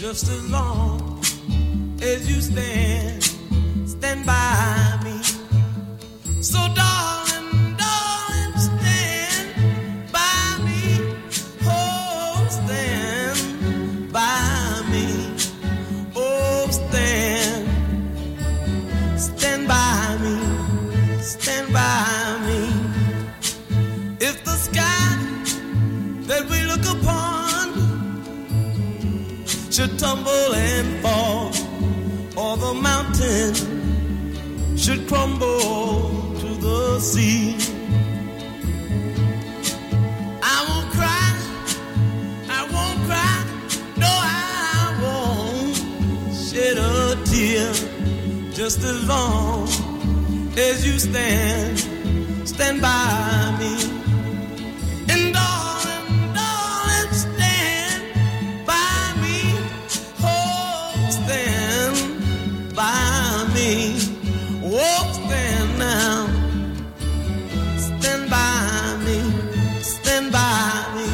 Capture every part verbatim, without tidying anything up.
just as long as you stand, stand by me. So darling, darling, stand by me. Oh, stand by me. Oh, stand, stand by me, stand by me. If the sky that we look upon should tumble and fall, or the mountain should crumble to the sea, I won't cry, I won't cry, no, I won't shed a tear, just as long as you stand, stand by me. And darling, darling, stand by me. Oh, stand by me. Oh, stand now. Stand by me. Stand by me.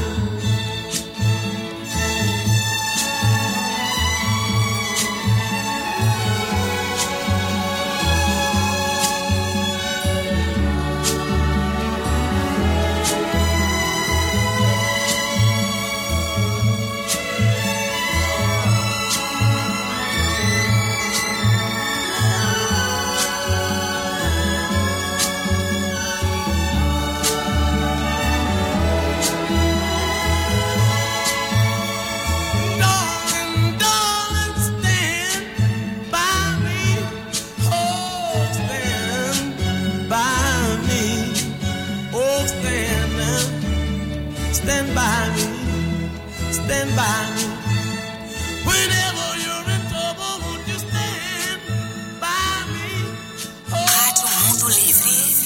Stand by me, stand by me. Whenever you're in trouble, won't you stand by me? Oh, Rádio Mundo Livre.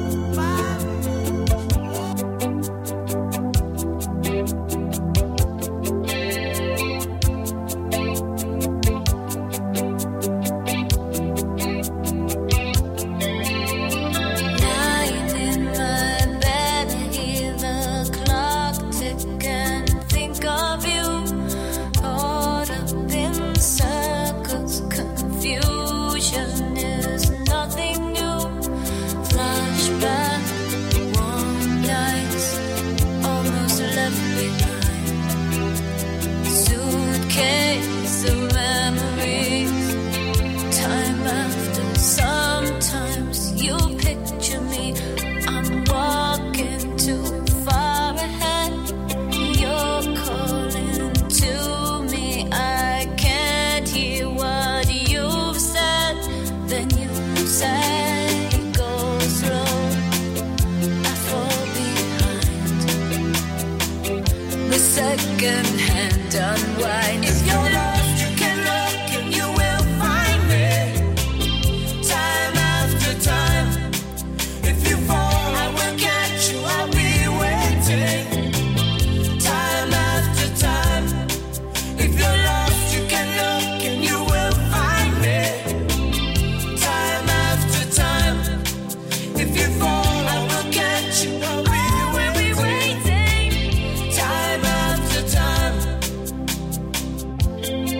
Second hand unwind. If you're lost, you can look and you will find me. Time after time. If you fall, I will catch you. I'll be waiting. Time after time. If you're lost, you can look and you will find me. Time after time. If you fall, I will catch you. I'll be waiting. Time after time.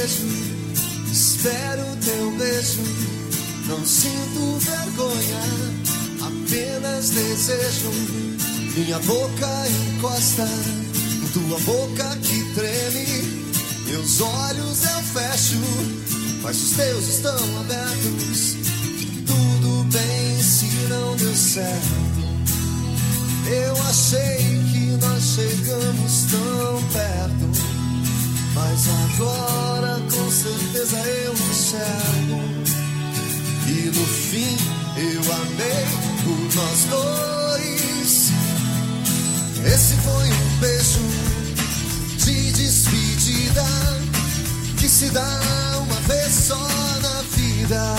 desejo, espero teu beijo. Não sinto vergonha, apenas desejo. Minha boca encosta em tua boca que treme. Meus olhos eu fecho, mas os teus estão abertos. Tudo bem se não deu certo. Eu achei que nós chegamos tão perto, mas agora com certeza eu enxergo. E no fim eu amei por nós dois. Esse foi um beijo de despedida que se dá uma vez só na vida.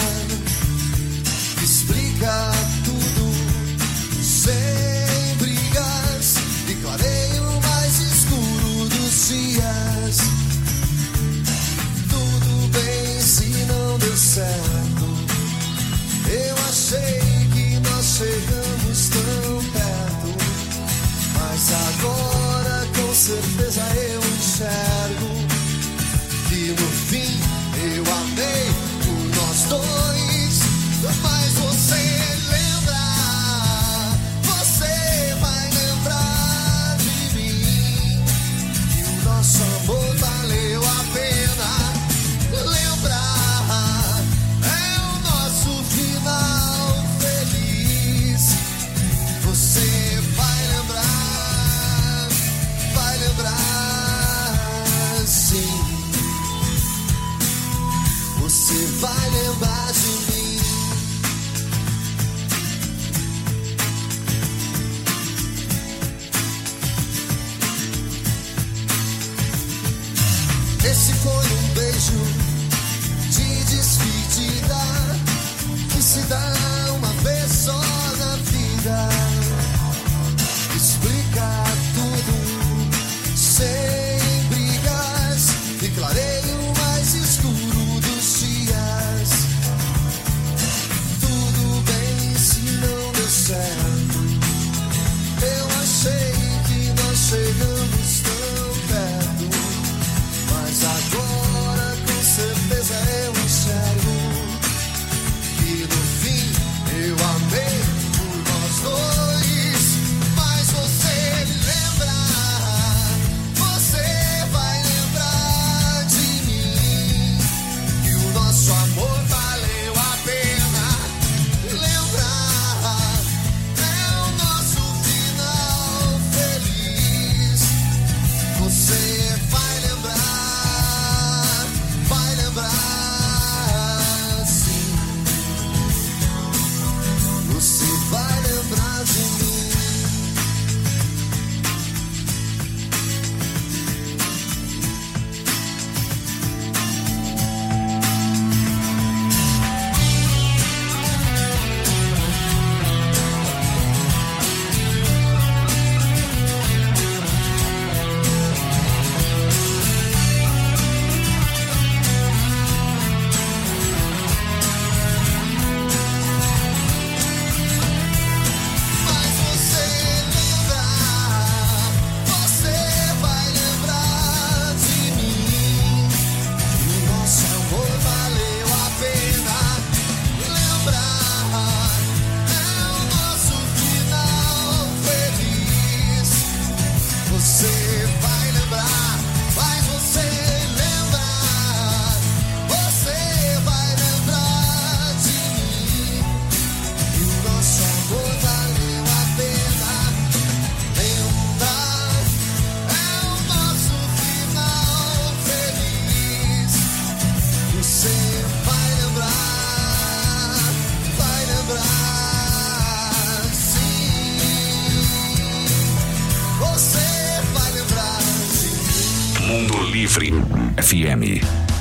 Explica tudo sem brigas e clareia o mais escuro dos dias. Tudo bem se não deu certo. Eu achei que nós chegamos tão perto, mas agora com certeza eu enxergo que no fim eu amei por nós dois. Mas você lembra, você vai lembrar de mim, que o nosso amor valeu a pena. Lembrar é o nosso final feliz. Você vai lembrar, vai lembrar sim. Você vai lembrar de mim. Esse foi um beijo de despedida que se dá uma vez só na vida. Explica tudo sem brigas e clareia o mais escuro dos dias. Tudo bem se não deu certo. Eu achei que nós chegamos tão perto, mas agora com certeza eu enxergo que no fim eu amei por nós dois. Mas você lembra, você vai lembrar de mim, que o nosso amor valeu a pena. Lembrar é o nosso final feliz. Você vai lembrar, vai lembrar sim. Você vai lembrar de mim. Mas você lembrar, você vai lembrar de mim, que o nosso amor valeu a pena. Lembrar é o nosso final feliz. Você vai lembrar, mas você lembrar, você vai lembrar de mim, que o nosso amor valeu a pena. Lembrar é o nosso final feliz. Você vai lembrar, vai lembrar sim. Você vai lembrar de mim. Mundo Livre F M.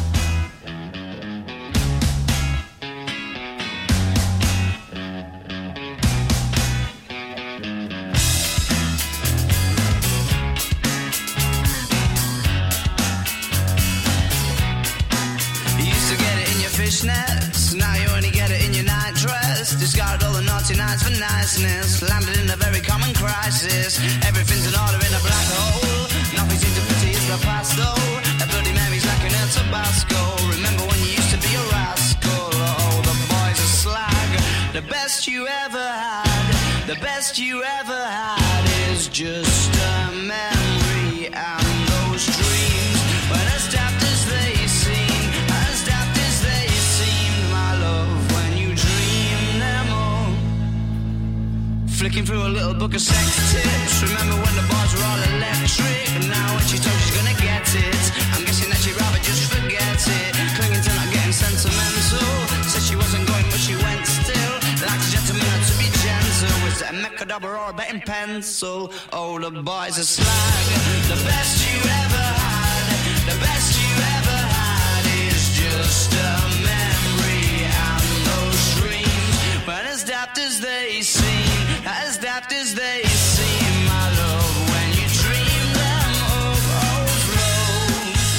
You used to get it in your fishnets, now you only get it in your nightdress. Discarded all the naughty nights for niceness, landed in a very common crisis. Everything's in order in a black hole, nothing seems to pity is the past though. A bloody memory's like in El Tabasco. Remember when you used to be a rascal? Oh, the boys are slag. The best you ever had, the best you ever had is just a memory. And those dreams, when as daft as they seem, as daft as they seem, my love, when you dream them all. Flicking through a little book of sex tips. Remember when the bars were all electric? And now when she told she's gonna get it, I'm guessing that she'd rather just forget it. Clinging to not getting sentimental. Said she wasn't going but she went still. Like a gentleman had to be gentle. Was it a mecha double or a betting pencil? Oh, the boys are slag. The best you ever had, the best you ever had is just a memory. And those dreams, but as daft as they seem, as daft as they seem, my love, when you dream them overflow.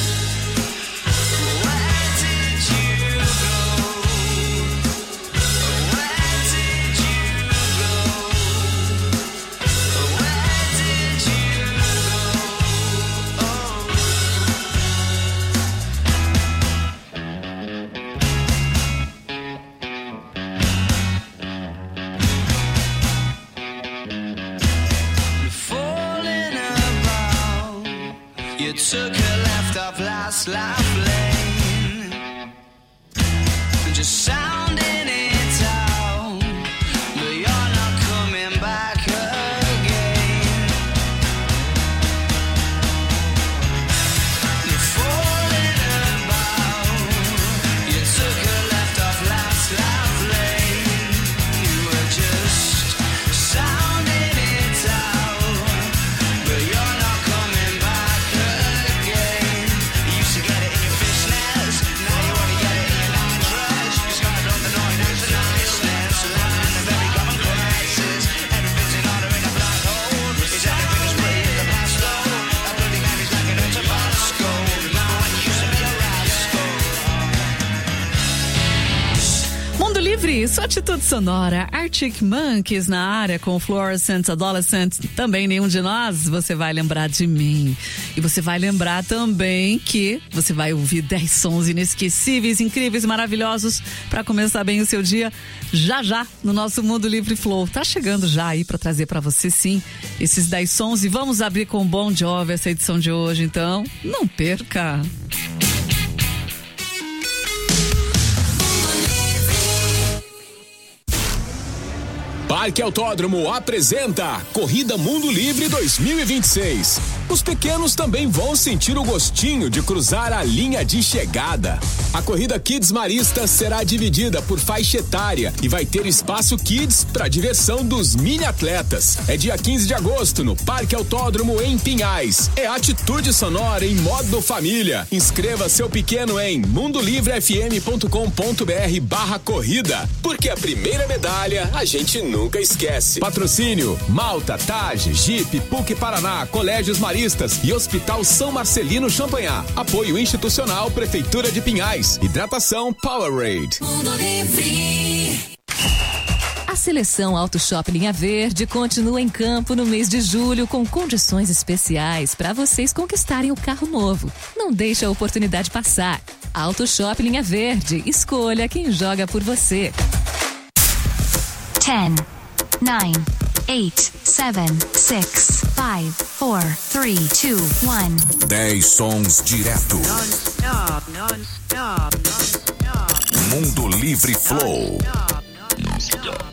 Where did you go? Where did you go? Where did you go? Oh. Falling about, you took a left off last life lane, just sounding it out, but you're not coming back again. You're falling about, you took a left off last life lane, you were just sounding it out, but you're not coming back again. You used to get it in your fishnets, now you only get it in your nightdress. You started on the noise and the niceness, living in a very common crisis. Everything's in order in a black hole. Is everything as pretty as the past though? That bloody memory's like an Tabasco. Remember when you used to be a rascal? Mundo Livre, sua atitude sonora. Arctic Monkeys na área com Fluorescent Adolescent. Também nenhum de nós, você vai lembrar de mim. E você vai lembrar também que você vai ouvir dez sons inesquecíveis, incríveis, maravilhosos para começar bem o seu dia já já no nosso Mundo Livre Flow. Tá chegando já aí para trazer para você sim esses dez sons e vamos abrir com Bon Jovi essa edição de hoje, então não perca. Parque Autódromo apresenta Corrida Mundo Livre dois mil e vinte e seis. Os pequenos também vão sentir o gostinho de cruzar a linha de chegada. A corrida Kids Marista será dividida por faixa etária e vai ter espaço Kids para diversão dos mini atletas. É dia quinze de agosto no Parque Autódromo em Pinhais. É atitude sonora em modo família. Inscreva seu pequeno em mundolivrefm.com.br barra corrida, porque a primeira medalha a gente nunca esquece. Patrocínio Malta, Tage, Jeep, P U C Paraná, Colégios Maristas e Hospital São Marcelino Champanhar. Apoio institucional Prefeitura de Pinhais. Hidratação Powerade. A seleção Auto Shop Linha Verde continua em campo no mês de julho com condições especiais para vocês conquistarem o carro novo. Não deixe a oportunidade passar. Auto Shop Linha Verde, escolha quem joga por você. ten, nine, eight, seven, six, five, four, three, two, one. dez sons direto. Non-stop, non-stop, non-stop. Mundo Livre Flow. Non-stop.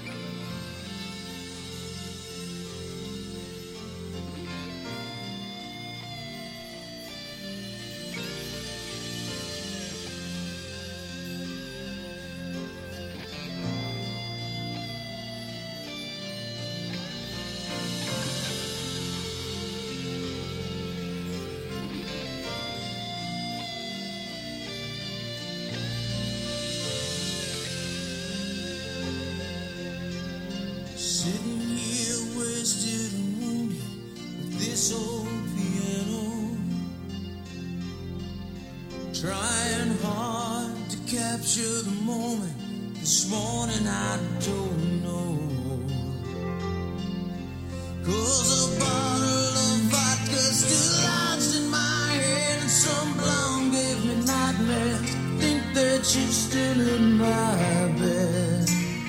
Sitting here wasted and wounded with this old piano, trying hard to capture the moment. This morning I don't know, 'cause a bottle of vodka still lodged in my head, and some blonde gave me she's still in my bed.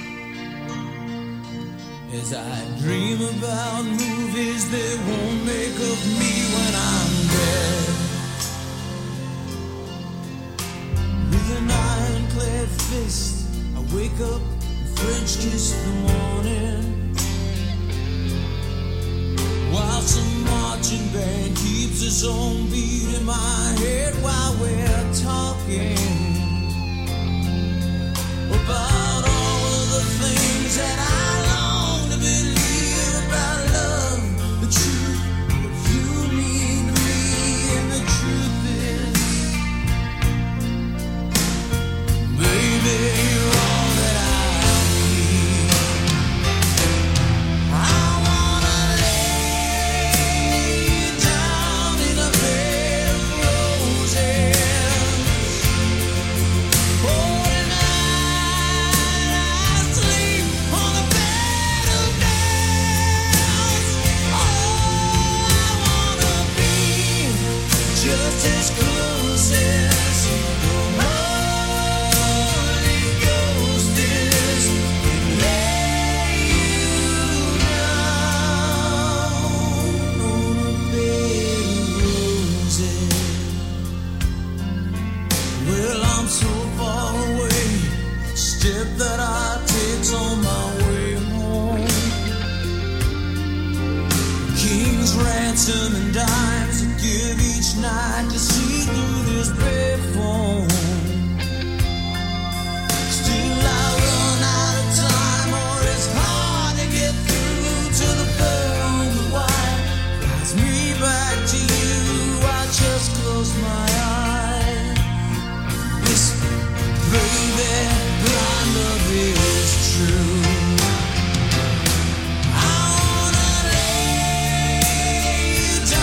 As I dream about movies they won't make of me when I'm dead. With an ironclad fist, I wake up and French kiss the morning, while some marching band keeps its own beat in my head while we're talking about all of the things that I long to believe about love, the truth, what you mean to me, and the truth is, baby, you're all that I need. I wanna lay down in a bed of roses. Oh, tonight I sleep on a bed of nails. Oh, I wanna be just as close as the Holy Ghost is, and lay you down on a bed of roses. Well, I'm so far away, step that I take on my way home. King's ransom and dimes I give each night to see through this payphone. Still I run out of time, or it's hard to get through to the girl on the wire. Flies me back to you, I just close my eyes. Whisper, baby, blind love is true. I wanna lay you down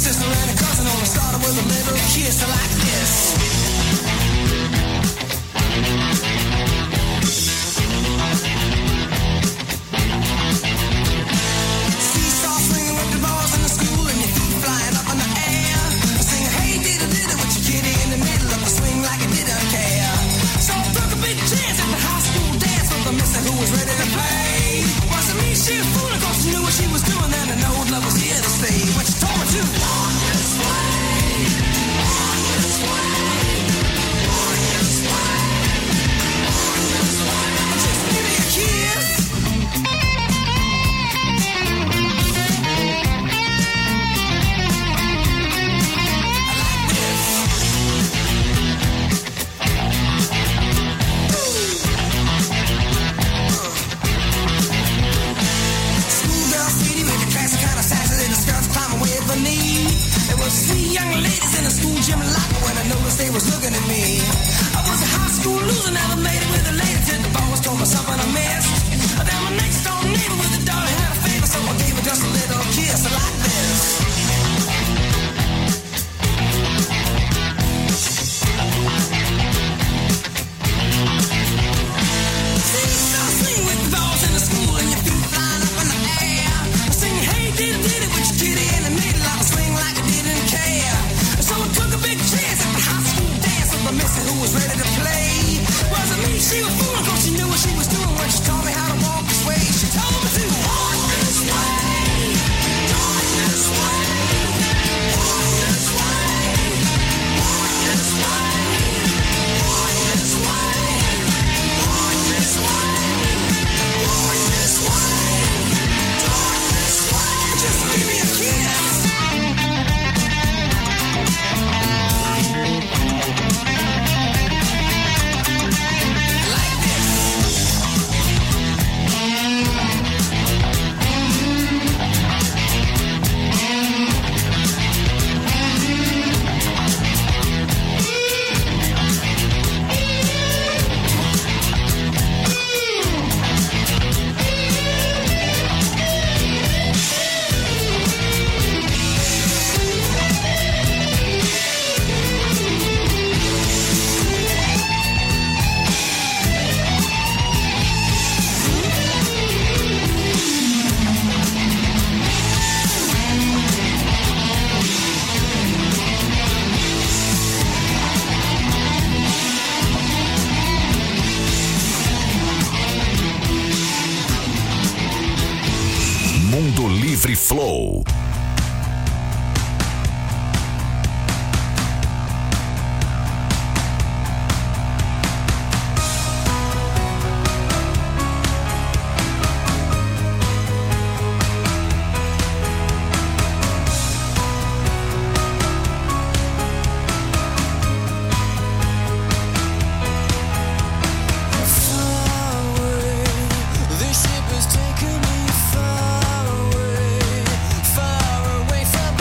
sister and a cousin only started with a little kiss like this. Seesaw swinging with the balls in the school and your feet flying up in the air. Singing, hey, diddle diddle with your kitty in the middle of the swing like it didn't care. So I took a big chance at the high school dance with the mister who was ready to play. Wasn't me, she was fooling, cause she knew what she was doing, and I know love was here to stay. When she told me to walk this way, walk this way, walk this way, walk this way. Just give me a kiss. There was three young ladies in the school gym locker when I noticed they was looking at me. I was a high school loser, never made it with a lady till the boss told me something I missed. Then my next door neighbor with a daughter had a favor, so I gave her just a little kiss like this. See, start swinging with the balls in the school and your feet flying up in the air. Singing, hey, did it, did it with your kitty in the middle. I was swing like I didn't care. So I took a big chance at the high school dance with the mister who was ready to play. Wasn't me, she was fooling, cause she knew what she was doing when she taught me how to walk this way. She told me to walk this way, walk this way, walk this way, walk this way, walk this way, walk this way, walk this way, walk this way. Just give me a kiss. Mundo Livre Flow. This ship has taken me far away, far away from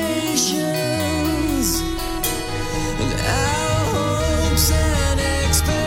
expectations.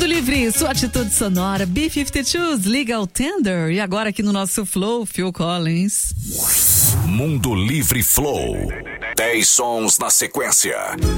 Livre, sua atitude sonora, B cinquenta e dois, Legal Tender. E agora aqui no nosso Flow, Phil Collins. Mundo Livre Flow. dez sons na sequência.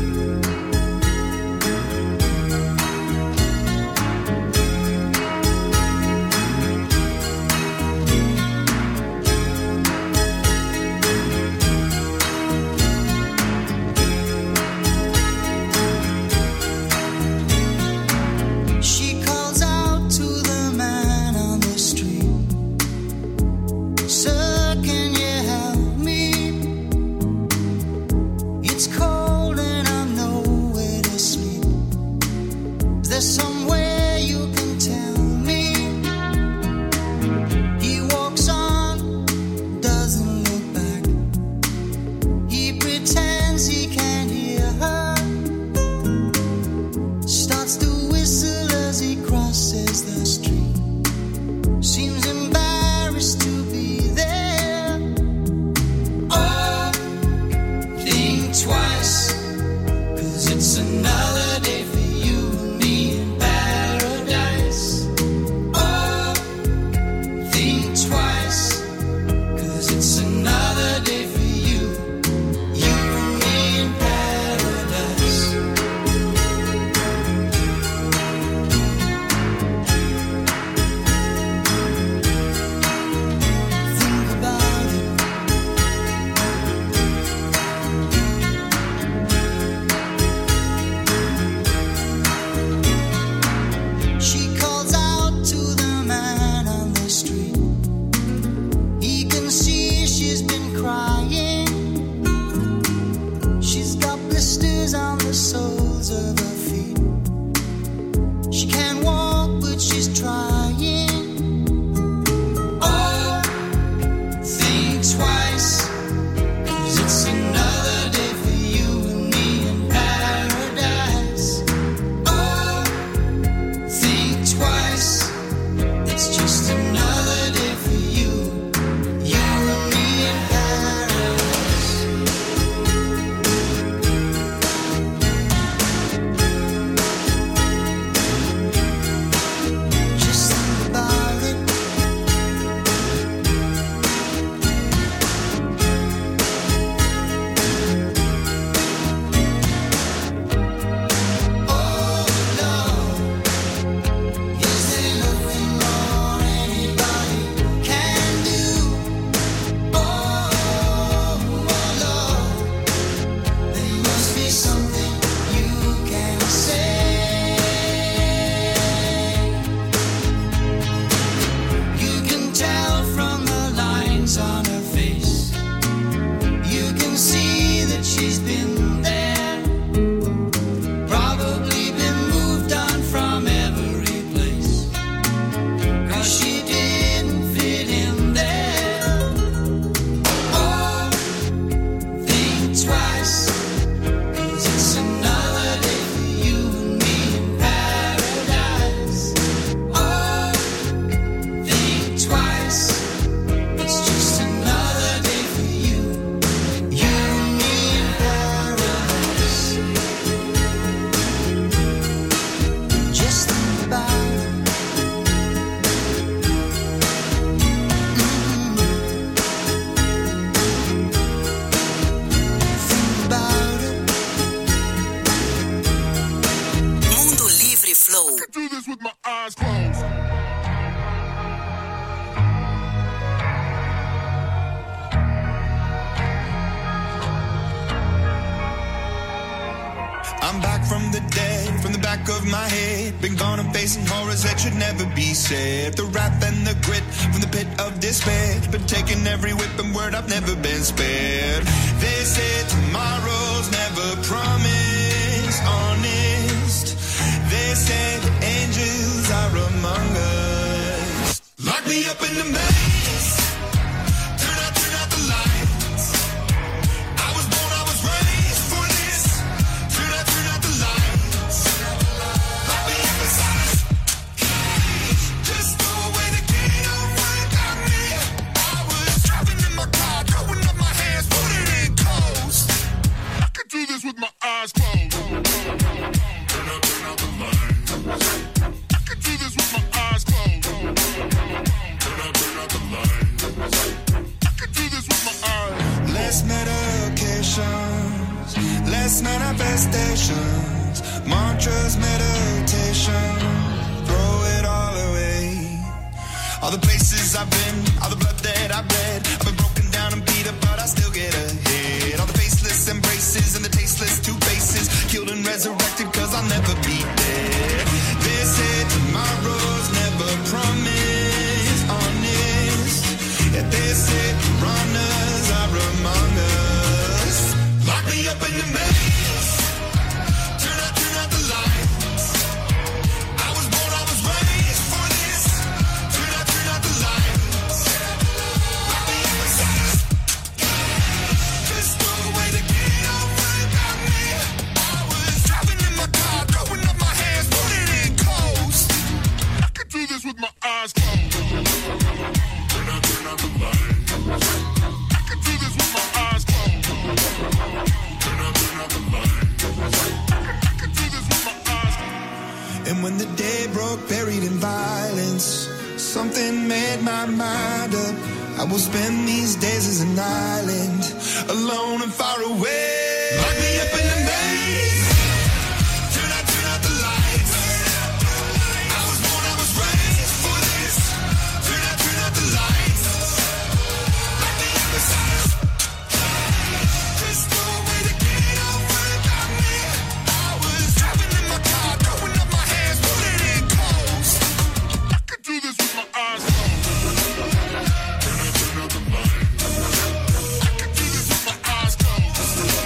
I'm back from the dead, from the back of my head. Been gone and facing horrors that should never be said. The wrath and the grit from the pit of despair. Been taking every whip and word, I've never been spared. They say tomorrow's never promised, honest. They say the angels are among us. Lock me up in the maze. Turn out, turn out the lights. I was born, I was raised for this. Turn out, turn out the lights. Lock me up inside this cage. Just throw away the key, don't worry about me. I was driving in my car, throwing up my hands, put it in close. I could do this with my eyes closed. Turn out, turn out the lights. manifestations, mantras, meditation, throw it all away. All the places I've been, all the blood that I've bled, I've been broken down and beat up, but I still get ahead. All the faceless embraces and the tasteless two faces, killed and resurrected, cause I'll never be dead. They say tomorrow's never promised, honest. Yeah, they say piranhas are among us. Lock me up in the maze, turn out, turn out the lights. I was born, I was raised for this. Turn out, turn out the lights. Lock me up inside. Just throw away the key, don't worry about me. I was driving in my car, throwing up my hands, put it in coast. I could do this with my eyes closed. Turn out, turn out the lights. I could do this with my eyes closed. Turn out, turn out the lights. I could do this with my eyes closed. And when the day broke, buried in violence, something made my mind up. I will spend these days as an island, alone and far away. Lock me up in the maze. Turn out, turn out the lights. I was born, I was raised for this. Turn out, turn out the lights. Lock me up inside. Just throw away the key, don't worry about me. I was driving in my car, throwing up my hands, put it in coast. I could do this with my eyes closed. Turn out, turn out the lights. I could do this with my eyes closed.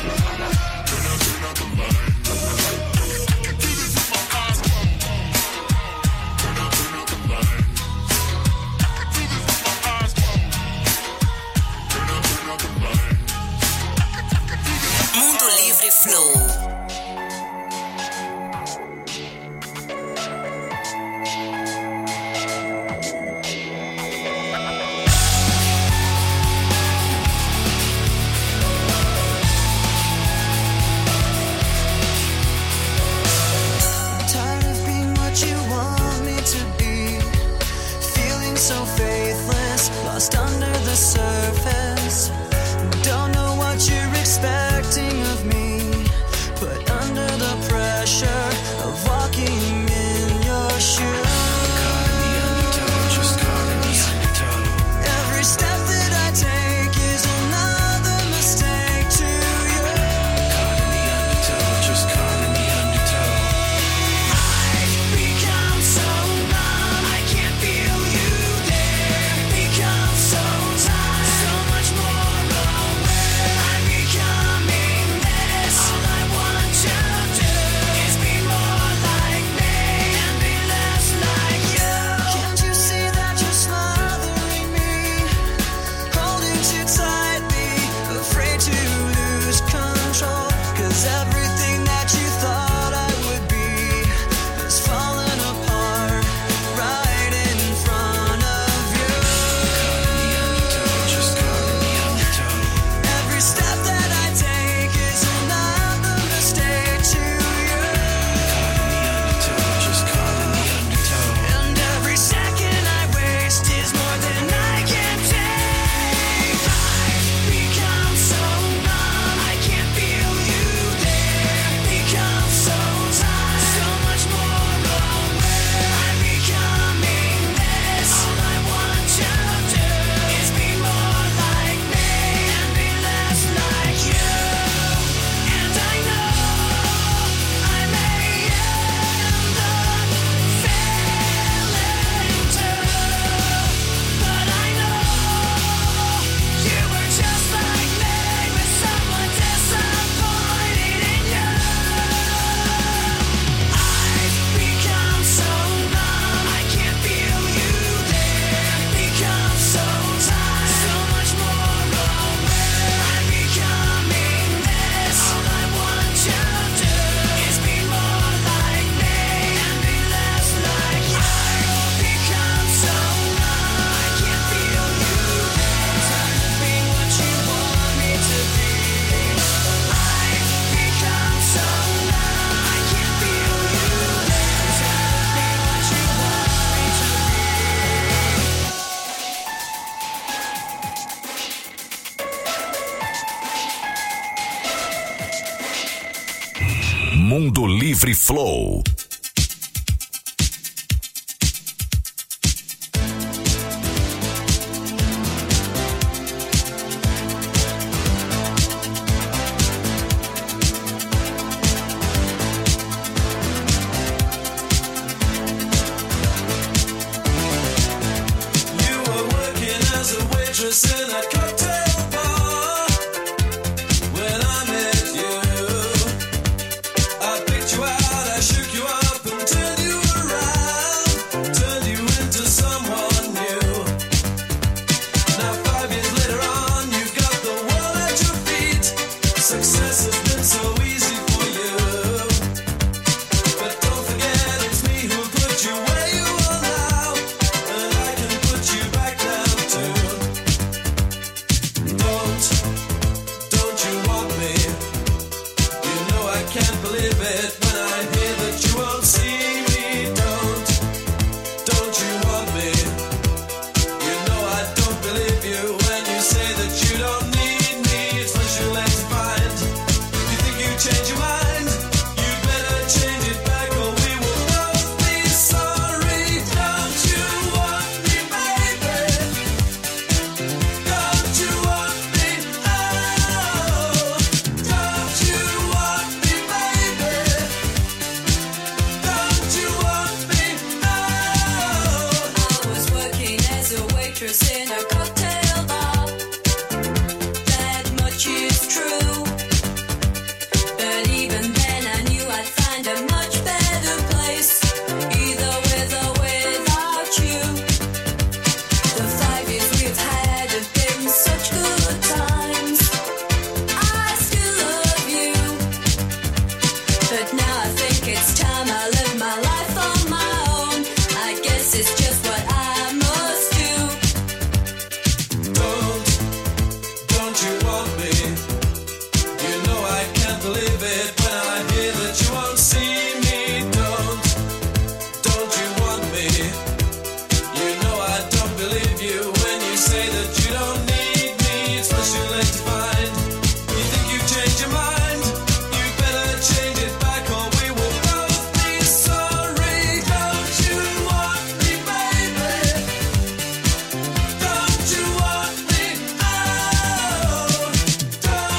Mundo Livre Flow. In that cocktail bar, when I met you, I picked you out, I shook you up and turned you around, turned you into someone new. Now five years later on, you've got the world at your feet. Success has been so easy for you, but don't forget it's me who put you where you are now, and I can put you back down too. Don't, don't you want me? You know I can't believe it when I hear that you won't see me. Don't, don't you want me? You know I don't believe you when you say that you don't need me. It's what you like to find. You think you change your mind? You better change it back or we will both be sorry. Don't you want me, baby? Don't you want me? Oh, don't you want me, baby? Don't you want me? Oh. I was working as a waitress in a cocktail bar. That much is true. But even then I knew I'd find a much better place, either with or without you. The five years we've had have been such good times. I still love you, but now I think it's time I live my life on my own. I guess it's just what I must do. Don't, don't you want me? You know I can't believe it when I hear that you won't see me. Don't, don't you want me? You know I don't believe you when you say that you don't need me. It's what you like to find. You think you've changed your mind? You better change it back or we will both be sorry. Don't you want me, baby? Don't you want me? Oh, don't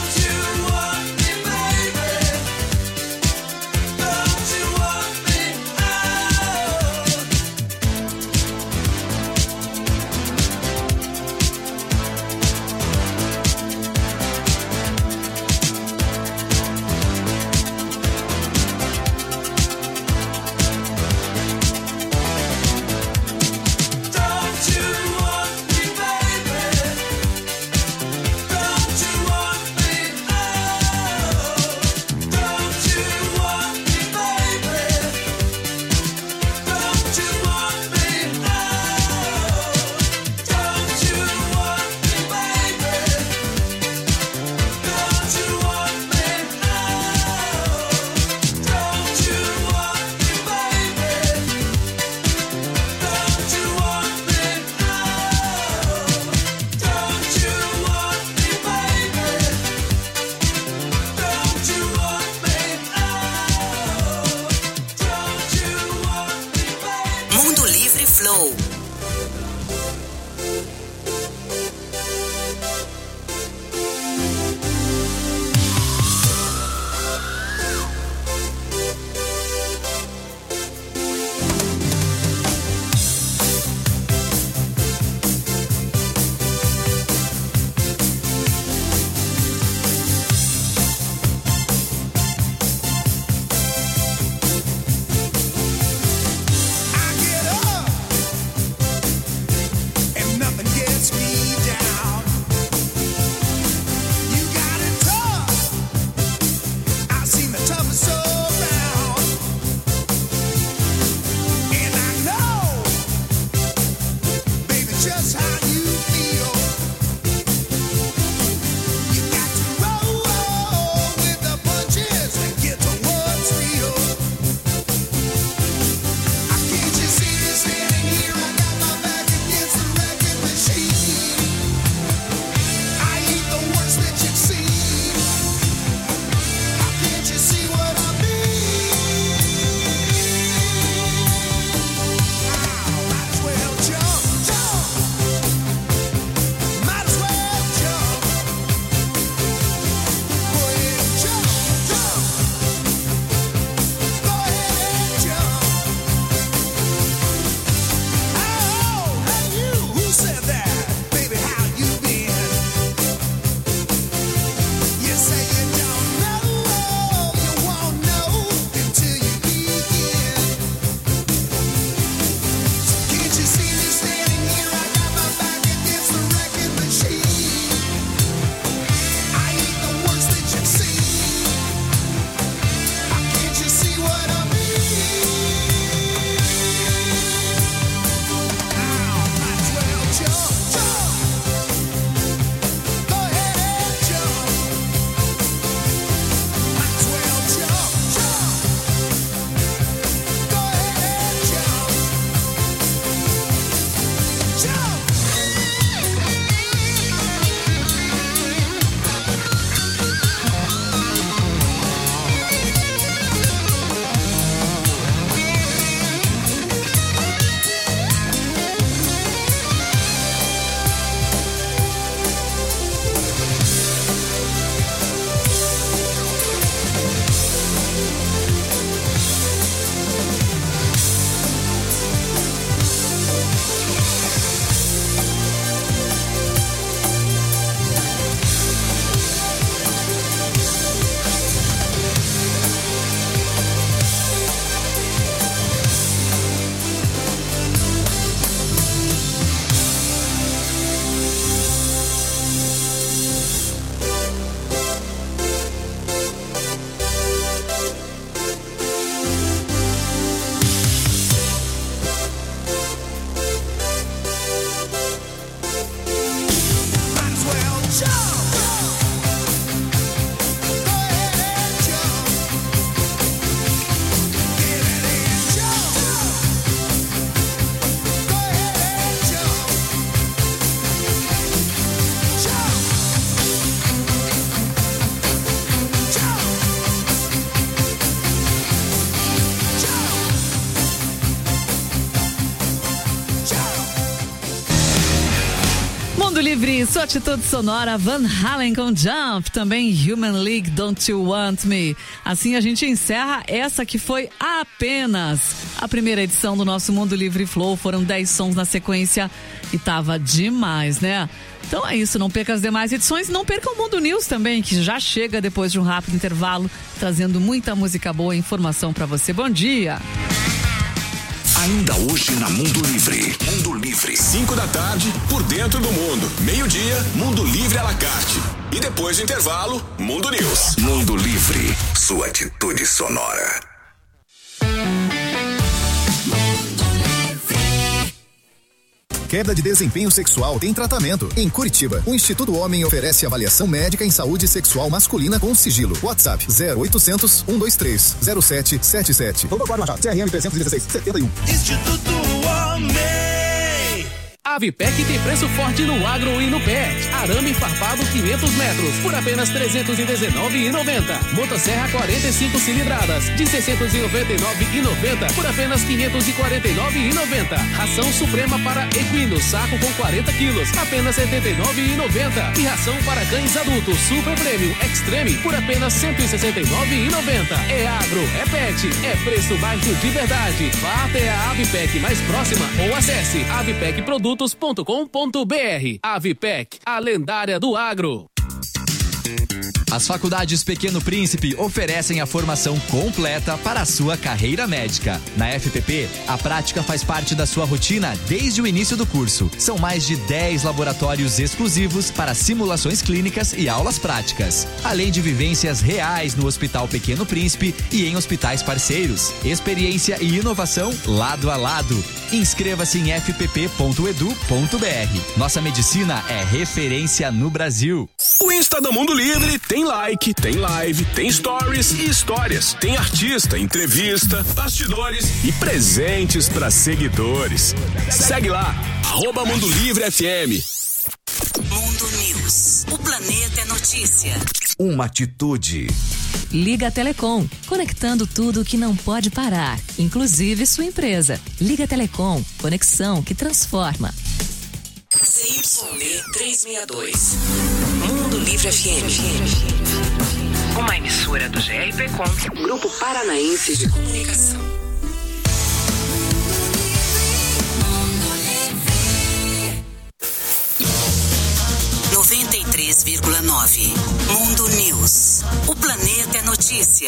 Livre, sua atitude sonora, Van Halen com Jump, também Human League, Don't You Want Me. Assim a gente encerra essa que foi apenas a primeira edição do nosso Mundo Livre Flow. Foram dez sons na sequência e tava demais, né? Então é isso, não perca as demais edições, não perca o Mundo News também, que já chega depois de um rápido intervalo, trazendo muita música boa e informação pra você. Bom dia! Ainda hoje na Mundo Livre. Mundo Livre. cinco da tarde, por dentro do mundo. Meio-dia, Mundo Livre à la carte. E depois do intervalo, Mundo News. Mundo Livre. Sua atitude sonora. Queda de desempenho sexual tem tratamento. Em Curitiba, o Instituto Homem oferece avaliação médica em saúde sexual masculina com sigilo. WhatsApp zero oitocentos, um dois três, zero sete sete sete. Vamos agora, Machado. C R M trezentos e dezesseis, setenta e um. Instituto Homem. A Avipec tem preço forte no agro e no pet. Arame farpado quinhentos metros por apenas trezentos e dezenove reais e noventa centavos. Motosserra quarenta e cinco cilindradas de seiscentos e noventa e nove reais e noventa centavos por apenas quinhentos e quarenta e nove reais e noventa centavos. Ração Suprema para equino, saco com quarenta quilos, apenas setenta e nove reais e noventa centavos. E ração para cães adultos Super Premium Extreme por apenas cento e sessenta e nove reais e noventa centavos. É agro, é pet, é preço baixo de verdade. Vá até a Avipec mais próxima ou acesse avipec produtos ponto com ponto br. Avipec, a lendária do agro. As faculdades Pequeno Príncipe oferecem a formação completa para a sua carreira médica. Na F P P, a prática faz parte da sua rotina desde o início do curso. São mais de dez laboratórios exclusivos para simulações clínicas e aulas práticas, além de vivências reais no Hospital Pequeno Príncipe e em hospitais parceiros. Experiência e inovação lado a lado. Inscreva-se em f p p ponto edu ponto b r. Nossa medicina é referência no Brasil. O Insta do Mundo Livre tem like, tem live, tem stories e histórias. Tem artista, entrevista, bastidores e presentes para seguidores. Segue lá, arroba Mundo Livre F M. Mundo News. O planeta é notícia. Uma atitude. Liga Telecom, conectando tudo que não pode parar, inclusive sua empresa. Liga Telecom, conexão que transforma. C Y B trezentos e sessenta e dois. Mundo Livre F M. Uma emissora do G R P Com, Grupo Paranaense de Comunicação. noventa e três vírgula nove. Mundo News. O planeta é notícia.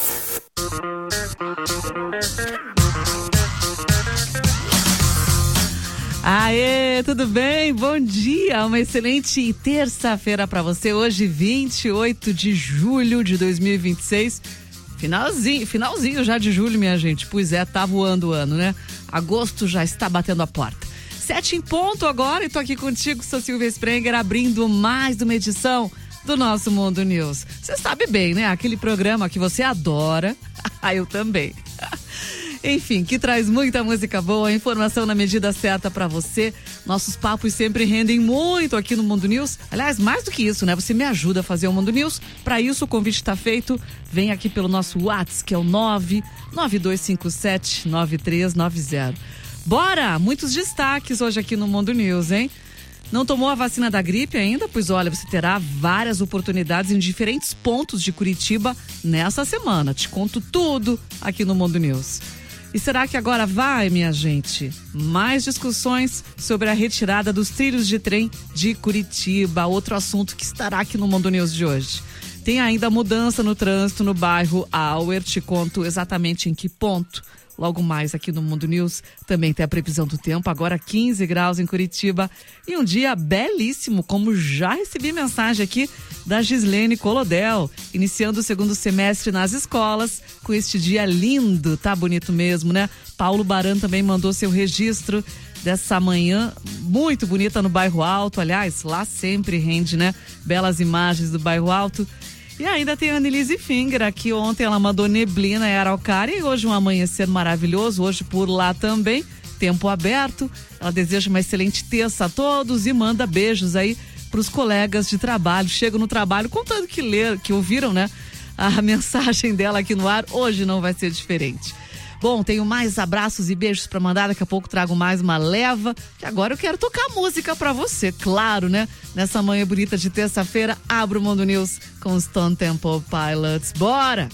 Aê, tudo bem? Bom dia, uma excelente terça-feira para você. Hoje, vinte e oito de julho de dois mil e vinte e seis. Finalzinho, finalzinho já de julho, minha gente. Pois é, tá voando o ano, né? Agosto já está batendo a porta. Sete em ponto agora e tô aqui contigo, sou Silvia Sprenger, abrindo mais uma edição do nosso Mundo News. Você sabe bem, né? Aquele programa que você adora. Ah, eu também. Enfim, que traz muita música boa, informação na medida certa pra você. Nossos papos sempre rendem muito aqui no Mundo News. Aliás, mais do que isso, né? Você me ajuda a fazer o Mundo News. Pra isso, o convite tá feito. Vem aqui pelo nosso WhatsApp, que é o nove nove dois cinco sete nove três nove zero. Bora! Muitos destaques hoje aqui no Mundo News, hein? Não tomou a vacina da gripe ainda? Pois olha, você terá várias oportunidades em diferentes pontos de Curitiba nessa semana. Te conto tudo aqui no Mundo News. E será que agora vai, minha gente? Mais discussões sobre a retirada dos trilhos de trem de Curitiba, outro assunto que estará aqui no Mundo News de hoje. Tem ainda mudança no trânsito no bairro Auer, te conto exatamente em que ponto. Logo mais aqui no Mundo News também tem a previsão do tempo, agora quinze graus em Curitiba e um dia belíssimo, como já recebi mensagem aqui da Gislene Colodel, iniciando o segundo semestre nas escolas com este dia lindo, tá bonito mesmo, né? Paulo Baran também mandou seu registro dessa manhã muito bonita no Bairro Alto, aliás, lá sempre rende, né? Belas imagens do Bairro Alto. E ainda tem a Annelise Finger, aqui ontem ela mandou neblina em Araucária e hoje um amanhecer maravilhoso, hoje por lá também, tempo aberto. Ela deseja uma excelente terça a todos e manda beijos aí pros colegas de trabalho. Chego no trabalho contando que ler, que ouviram, né? A mensagem dela aqui no ar, hoje não vai ser diferente. Bom, tenho mais abraços e beijos pra mandar. Daqui a pouco trago mais uma leva. Que agora eu quero tocar música pra você, claro, né? Nessa manhã bonita de terça-feira, abro o Mundo News com os Stone Temple Pilots. Bora!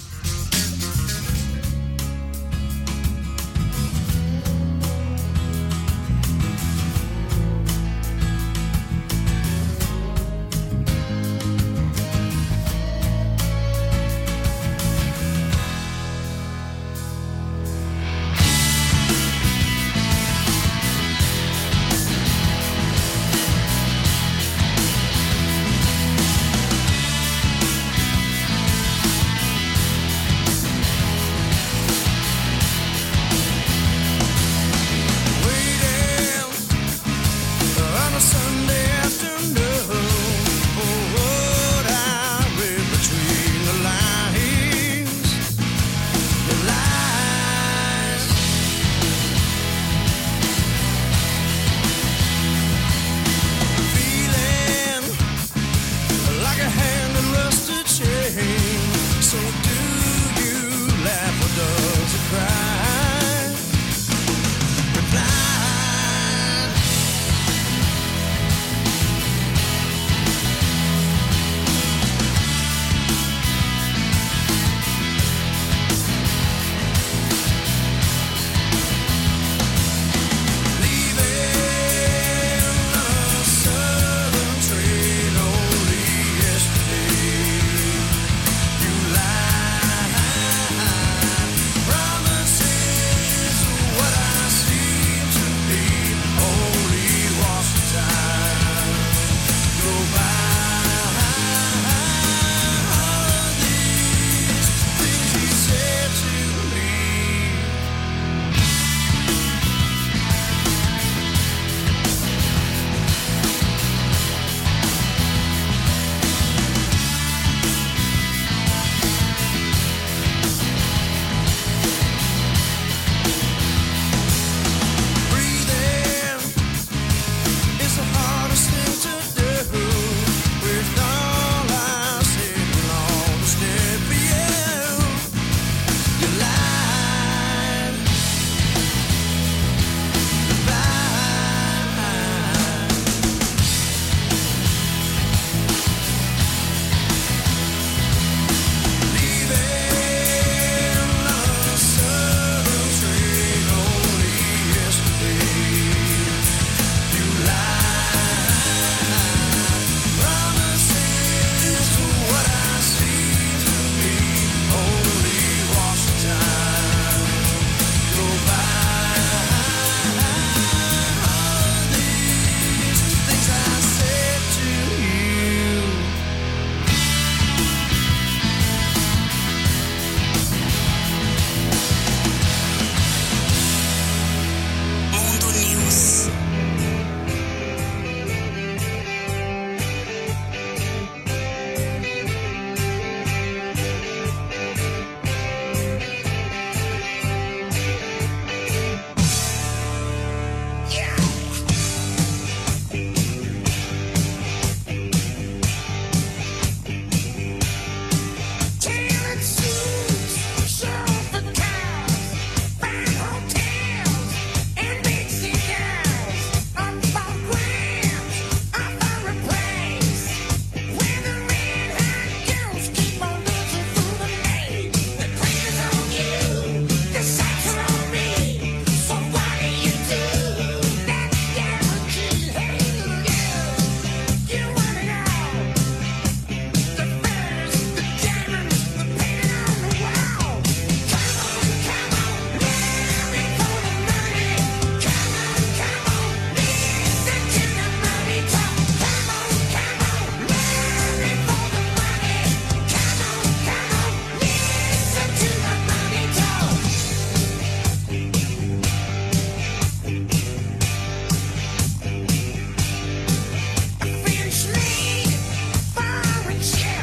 So